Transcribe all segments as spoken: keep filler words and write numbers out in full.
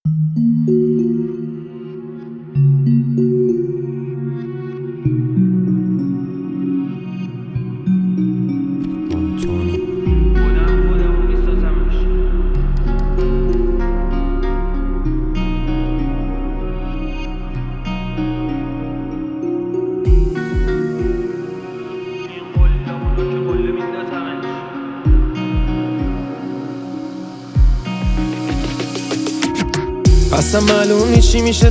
اصلا معلوم نی چی میشه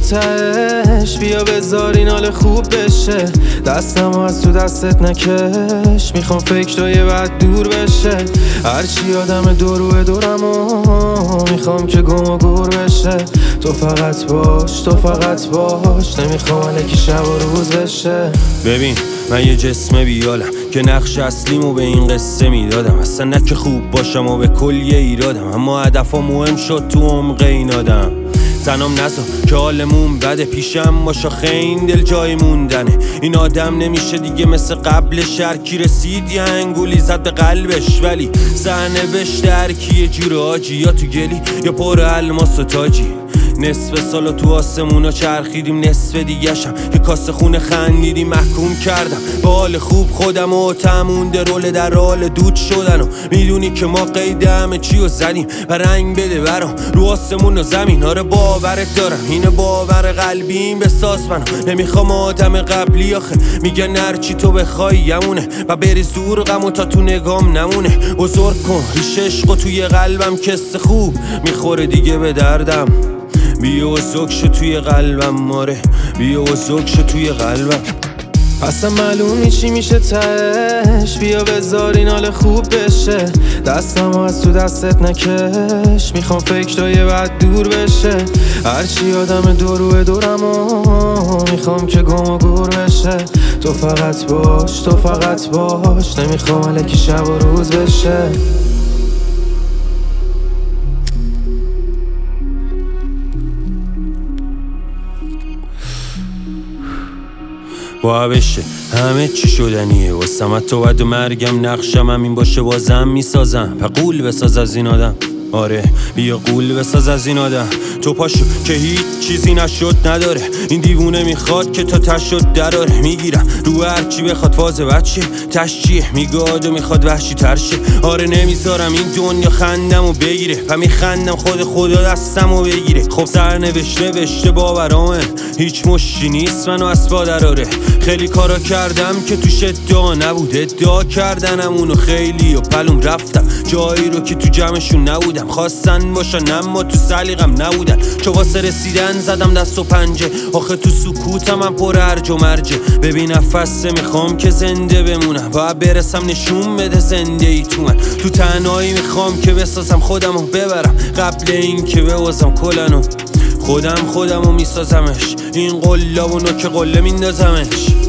تهش. بیا بذار این حال خوب بشه، دستمو از تو دستت نکش. میخوام فکرای بد دور بشه، هرچی آدم دورو دورمو میخوام که گم و گور بشه. تو فقط باش، تو فقط باش، نمیخوام الکی شب و روز بشه. ببین من یه جسم بیالم که نقش اصلیمو به این قصه میدادم. اصلا نه که خوب باشم و به کلیه ایرادم، اما هدفم مهم شد تو عمق این آدم. تنم نزا که حالمون بده، پیشم باشا خیلی دل جای موندنه. این آدم نمیشه دیگه مثل قبل، شرکی رسید یه انگولی زد به قلبش. ولی سرنوشت هرکی یه جور آجی، یا تو گلی یا پر الماس و تاجی. نصف سالو تو آسمونا چرخیدیم، نصف دیگه‌شم که کاسه خونه خندیدیم. محکوم کردم به حال خوب خودم و تمونده رول در حال دود شدن. و میدونی که ما قید همه چی رو زدیم و رنگ بده برام رو آسمون و زمین. آره باورت دارم اینه باور قلبیم، بساز منو نمیخوام آدم قبلی. آخه میگن هرچی تو بخوای یمونه و بری زور غمو تا تو نگام نمونه. بزرگ کن ریش عشقو توی قلبم، کس خوب میخوره دیگه به دردم. بیا و زوک شو توی قلبم، ماره بیا و زوک شو توی قلبم. اصلا معلوم نی چی میشه تهش. بیا بذار این حال خوب بشه، دستمو از تو دستت نکش. میخوام فکرای بد دور بشه، هرچی آدم دورو دورمو میخوام که گم و گور بشه. تو فقط باش، تو فقط باش، نمیخوام الکی شب و روز بشه. با بشه همه چی شدنیه واسم، تو بعد مرگم نقشم همین باشه بازم میسازم. و قول بساز از این آدم، آره بیا قول بساز از این آدم. تو پاشو که هیچ چیزی نشد نداره، این دیوونه میخواد که تا تشد دراره. میگیرم رو هرچی بخواد فاز بچه تشچیه، میگاد و میخواد وحشی ترشه. آره نمیذارم این دنیا خندمو بگیره و میخندم خود خدا دستمو بگیره. خب سرنوشت نوشته باورامه، هیچ مشتی نیست منو از پا دراره. خیلی کارا کردم که توش ادعا نبود، ادعا کردنم اونو خیلی و پلوم رفتم جایی رو که تو جمعشون نبودم. خواستن باشن اما تو سلیقم نبودن، چو واسه رسیدن زدم دست و پنجه. آخه تو سکوتم من پر هرج و مرجه. ببین نفسه میخوام که زنده بمونم، باید برسم نشون بده زنده ای تو من. تو تنهایی میخوام که بسازم خودمو ببرم، قبل این که بوازم کلنو خودم خودمو میسازمش. این قلابونو که قله میندازمش.